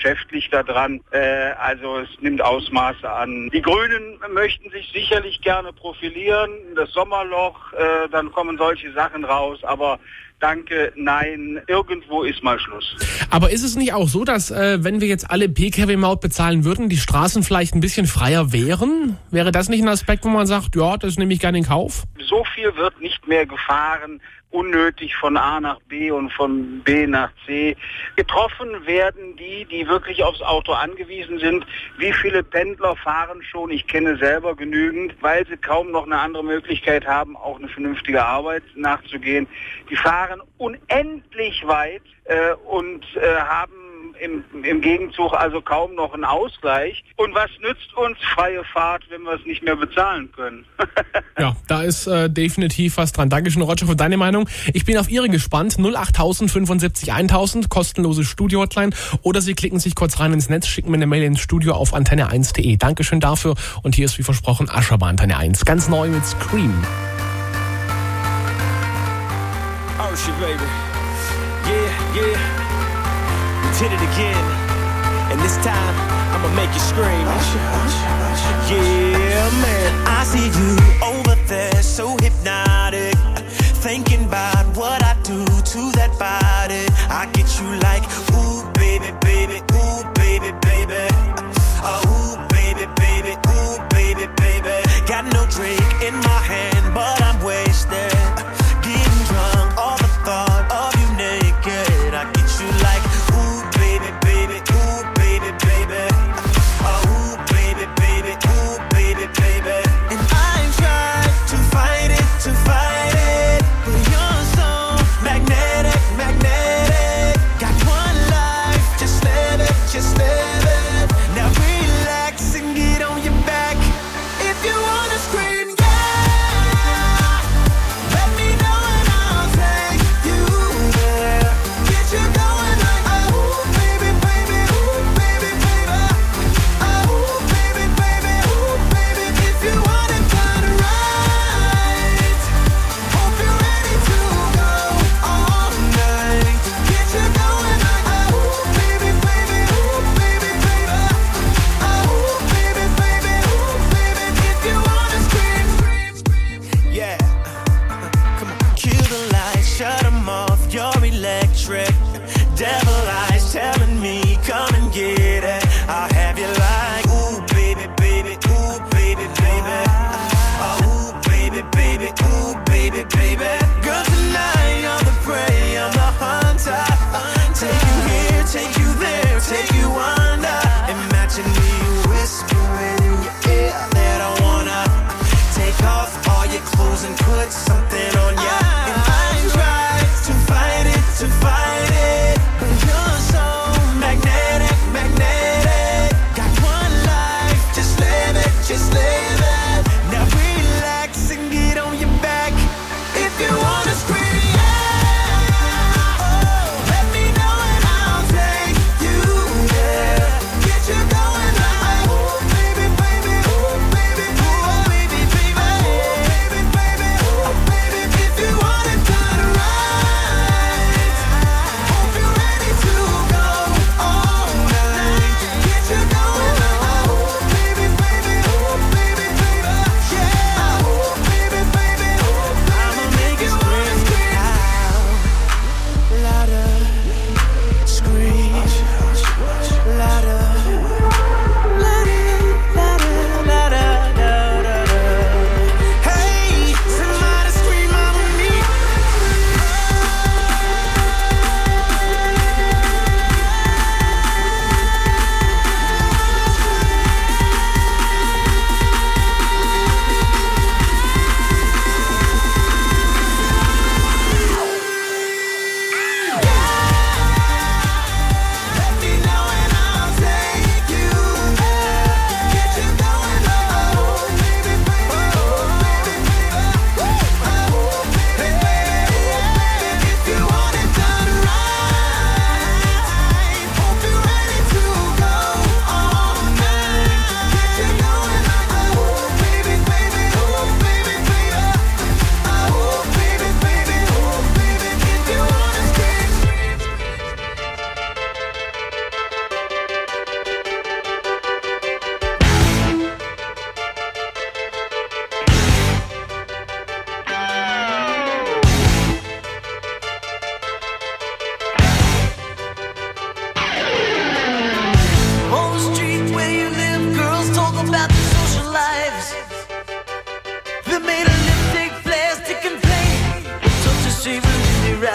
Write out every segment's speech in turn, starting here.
geschäftlich daran. Also es nimmt Ausmaße an. Die Grünen möchten sich sicherlich gerne profilieren. Das Sommerloch, dann kommen solche Sachen raus. Aber danke, nein, irgendwo ist mal Schluss. Aber ist es nicht auch so, dass wenn wir jetzt alle Pkw-Maut bezahlen würden, die Straßen vielleicht ein bisschen freier wären? Wäre das nicht ein Aspekt, wo man sagt, ja, das nehme ich gerne in Kauf? So viel wird nicht mehr gefahren, unnötig von A nach B und von B nach C. Getroffen werden die wirklich aufs Auto angewiesen sind. Wie viele Pendler fahren schon? Ich kenne selber genügend, weil sie kaum noch eine andere Möglichkeit haben, auch eine vernünftige Arbeit nachzugehen. Die fahren unendlich weit und haben im Gegenzug also kaum noch einen Ausgleich. Und was nützt uns freie Fahrt, wenn wir es nicht mehr bezahlen können? Ja, da ist definitiv was dran. Dankeschön, Roger, für deine Meinung. Ich bin auf Ihre gespannt. 08000 75 1000, kostenlose Studio-Hotline. Oder Sie klicken sich kurz rein ins Netz, schicken mir eine Mail ins Studio auf antenne1.de. Dankeschön dafür. Und hier ist wie versprochen Ascher bei Antenne 1. Ganz neu mit Scream. Oh shit, baby. Yeah, yeah. Did it again, and this time I'ma make you scream. Yeah, man. I see you over there, so hypnotic, thinking about what I do to that body. I get you like, ooh, baby, baby, ooh, baby, baby. Ooh, baby, baby, ooh, baby, baby. Got no drink in my hand, but I'm wasted. Getting drunk, all the thought of you naked. I get you like, Magnetic, got one love.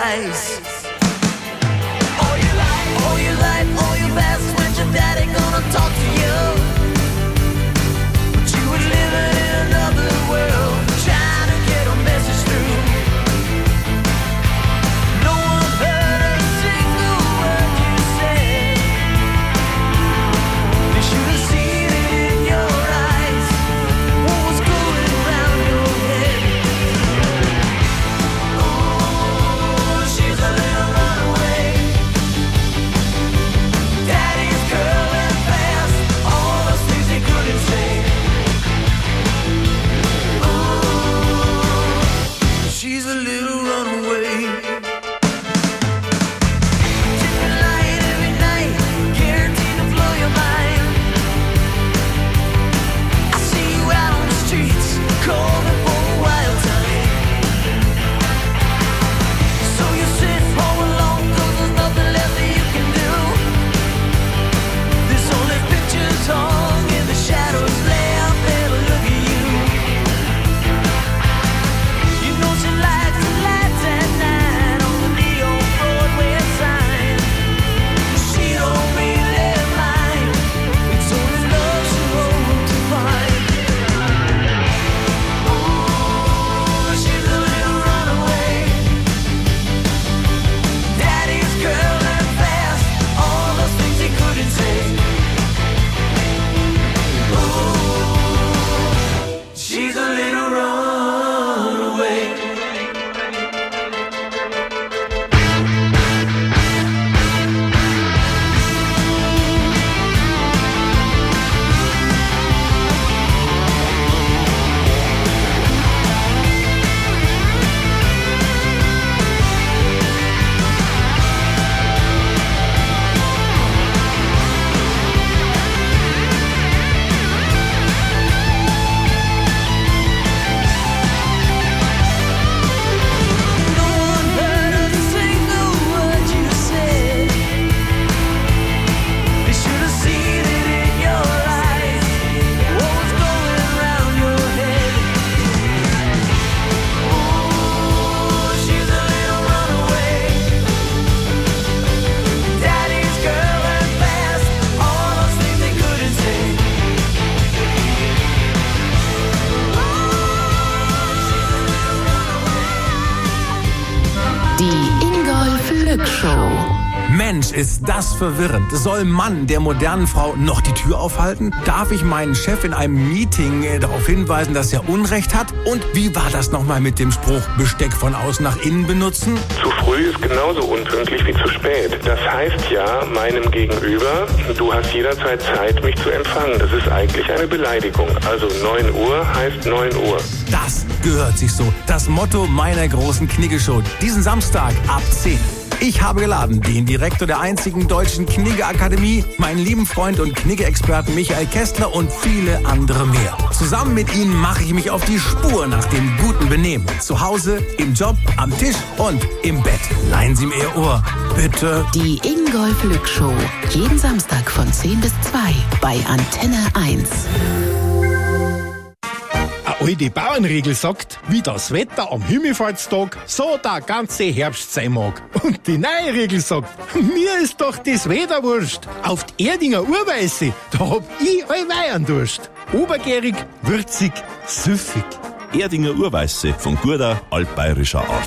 eyes. All your life, all your best when your daddy gonna talk to you. But you were living in another world, trying to get a message through. No one heard a single word you said. They should have seen it in your eyes, what was going around your head. Oh, she's a little runaway. Daddy's curling fast, all those things he couldn't say. Oh, she's a little runaway. Different light every night, guaranteed to blow your mind. I see you out on the streets, calling for a wild time. So you sit home alone, 'cause there's nothing left that you can do. There's only pictures hung in the shadows, left there to look at you. You know she likes the lights at night on the neon Broadway sign. She don't really mind, it's only love she hopes to find. Oh, she's a little runaway. Daddy's curling fast, all those things he couldn't say. Oh, she's a little runaway. No one heard a single word you said. They should have seen it in your eyes, what was going around your head. Oh, she's a little runaway. Daddy's curling fast, all those things they couldn't say. Die Ingolf Lück Show. Mensch, ist das verwirrend. Soll Mann der modernen Frau noch die Tür aufhalten? Darf ich meinen Chef in einem Meeting darauf hinweisen, dass er Unrecht hat? Und wie war das nochmal mit dem Spruch, Besteck von außen nach innen benutzen? Zu früh ist genauso unpünktlich wie zu spät. Das heißt ja meinem Gegenüber, du hast jederzeit Zeit, mich zu empfangen. Das ist eigentlich eine Beleidigung. Also 9 Uhr heißt 9 Uhr. Das gehört sich so. Das Motto meiner großen Knigge-Show. Diesen Samstag ab 10. Ich habe geladen den Direktor der einzigen deutschen Knigge-Akademie, meinen lieben Freund und Knigge-Experten Michael Kästler und viele andere mehr. Zusammen mit ihnen mache ich mich auf die Spur nach dem guten Benehmen. Zu Hause, im Job, am Tisch und im Bett. Leihen Sie mir Ihr Ohr, bitte. Die Ingolf Lück Show. Jeden Samstag von 10 bis 2 bei Antenne 1. Eine alte Bauernregel sagt, wie das Wetter am Himmelfahrtstag, so der ganze Herbst sein mag. Und die neue Regel sagt, mir ist doch das Wetter wurscht. Auf die Erdinger Urweise, da hab ich allweil Durst. Obergärig, würzig, süffig. Erdinger Urweiße von guter altbayerischer Art.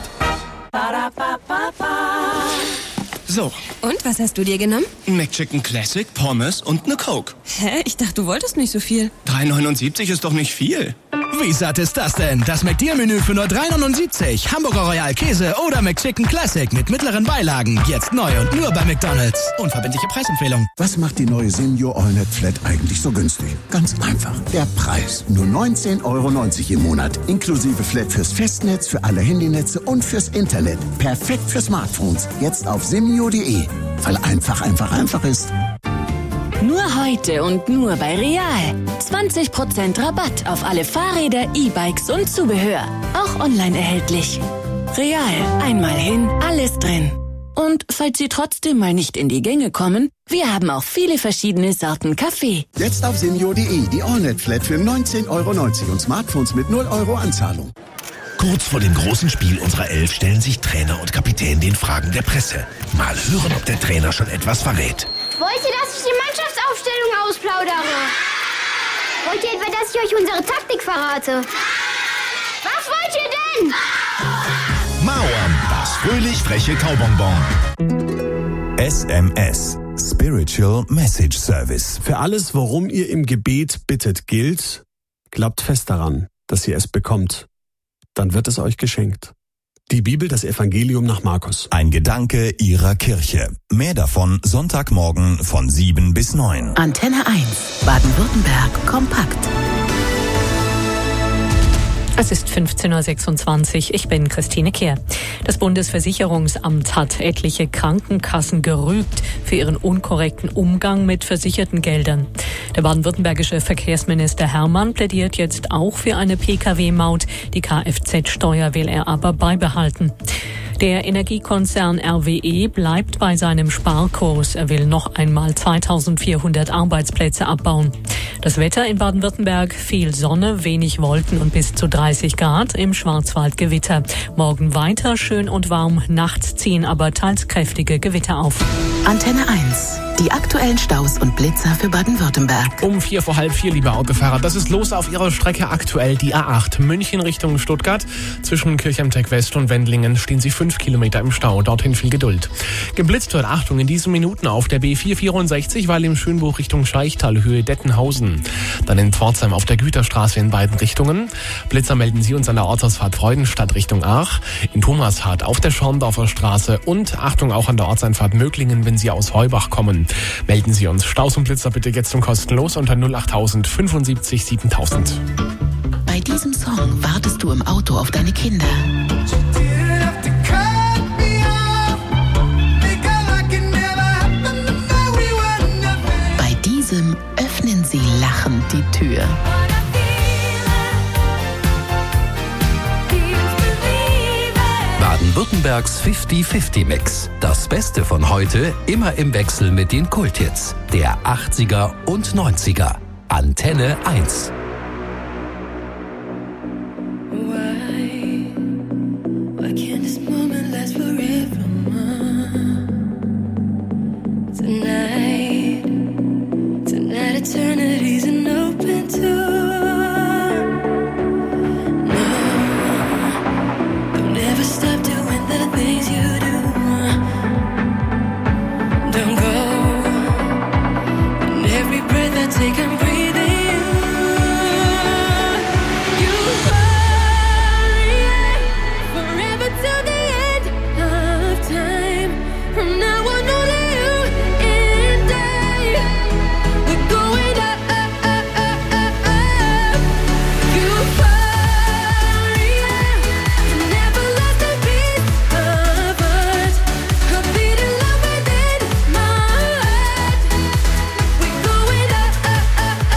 So, Und, was hast du dir genommen? ein McChicken Classic, Pommes und ne Coke. Hä? Ich dachte, du wolltest nicht so viel. 3,79 ist doch nicht viel. Wie satt ist das denn? Das McDeal-Menü für nur 3,79. Hamburger Royal Käse oder McChicken Classic mit mittleren Beilagen. Jetzt neu und nur bei McDonald's. Unverbindliche Preisempfehlung. Was macht die neue Senior AllNet Flat eigentlich so günstig? Ganz einfach. Der Preis. Nur 19,90 € im Monat. Inklusive Flat fürs Festnetz, für alle Handynetze und fürs Internet. Perfekt für Smartphones. Jetzt auf senior.de. Weil einfach ist. Nur heute und nur bei Real. 20% Rabatt auf alle Fahrräder, E-Bikes und Zubehör. Auch online erhältlich. Real. Einmal hin, alles drin. Und falls Sie trotzdem mal nicht in die Gänge kommen, wir haben auch viele verschiedene Sorten Kaffee. Jetzt auf senior.de. Die AllNet Flat für 19,90 € und Smartphones mit 0 € Anzahlung. Kurz vor dem großen Spiel unserer Elf stellen sich Trainer und Kapitän den Fragen der Presse. Mal hören, ob der Trainer schon etwas verrät. Wollt ihr, dass ich die Mannschaftsaufstellung ausplaudere? Wollt ihr etwa, dass ich euch unsere Taktik verrate? Was wollt ihr denn? Mauern, das fröhlich freche Kaubonbon. SMS. Spiritual Message Service. Für alles, worum ihr im Gebet bittet, gilt, glaubt fest daran, dass ihr es bekommt. Dann wird es euch geschenkt. Die Bibel, das Evangelium nach Markus. Ein Gedanke Ihrer Kirche. Mehr davon Sonntagmorgen von 7 bis 9. Antenne 1, Baden-Württemberg, kompakt. Es ist 15.26 Uhr. Ich bin Christine Kehr. Das Bundesversicherungsamt hat etliche Krankenkassen gerügt für ihren unkorrekten Umgang mit versicherten Geldern. Der baden-württembergische Verkehrsminister Hermann plädiert jetzt auch für eine Pkw-Maut. Die Kfz-Steuer will er aber beibehalten. Der Energiekonzern RWE bleibt bei seinem Sparkurs. Er will noch einmal 2400 Arbeitsplätze abbauen. Das Wetter in Baden-Württemberg: viel Sonne, wenig Wolken und bis zu 30 Grad. Im Schwarzwald Gewitter. Morgen weiter schön und warm. Nachts ziehen aber teils kräftige Gewitter auf. Antenne 1. Die aktuellen Staus und Blitzer für Baden-Württemberg. Um 4:45, liebe Autofahrer, das ist los auf Ihrer Strecke aktuell. Die A8 München Richtung Stuttgart. Zwischen Kirchheimteck West und Wendlingen stehen Sie 5 Kilometer im Stau. Dorthin viel Geduld. Geblitzt wird, Achtung, in diesen Minuten auf der B464, weil im Schönbuch Richtung Scheichtal, Höhe Dettenhausen. Dann in Pforzheim auf der Güterstraße in beiden Richtungen. Blitzer melden Sie uns an der Ortsausfahrt Freudenstadt Richtung Aach. In Thomashardt auf der Schorndorfer Straße. Und Achtung auch an der Ortseinfahrt Möglingen, wenn Sie aus Heubach kommen. Melden Sie uns. Staus und Blitzer bitte jetzt kostenlos unter 08000 75 7000. Bei diesem Song wartest du im Auto auf deine Kinder. Bei diesem öffnen sie lachend die Tür. Baden-Württembergs 50-50-Mix. Das Beste von heute immer im Wechsel mit den Kulthits der 80er und 90er. Antenne 1. Eternity's an open door. No, don't ever stop doing the things you do. Don't go. And every breath I take, I'm breathing you. You are forever till the end of time. From now on, only you and I. We're going up, up, up, up, up, up. Euphoria, never lost a piece of us. A beat in love within my heart. We're going up, up, up,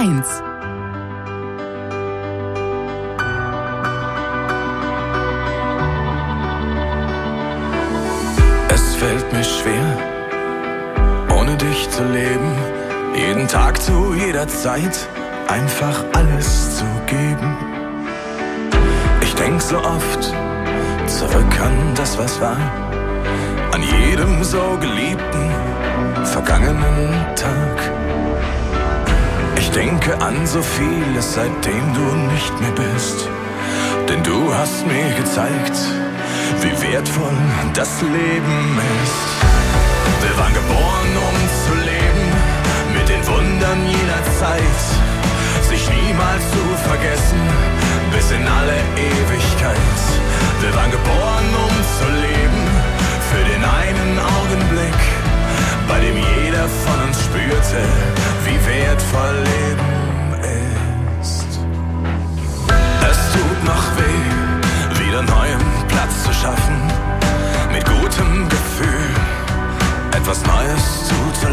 1. Es fällt mir schwer, ohne dich zu leben. Jeden Tag zu jeder Zeit einfach alles zu geben. Ich denk so oft zurück an das, was war, an jedem so geliebten, vergangenen Tag. Ich denke an so vieles, seitdem du nicht mehr bist. Denn du hast mir gezeigt, wie wertvoll das Leben ist. Wir waren geboren, um zu leben, mit den Wundern jener Zeit, sich niemals zu vergessen, bis in alle Ewigkeit. Wir waren geboren, um zu leben, für den einen Augenblick, bei dem jeder von uns spürte, wie wertvoll Leben ist. Es tut noch weh, wieder neuem Platz zu schaffen, mit gutem Gefühl etwas Neues zuzutrauen.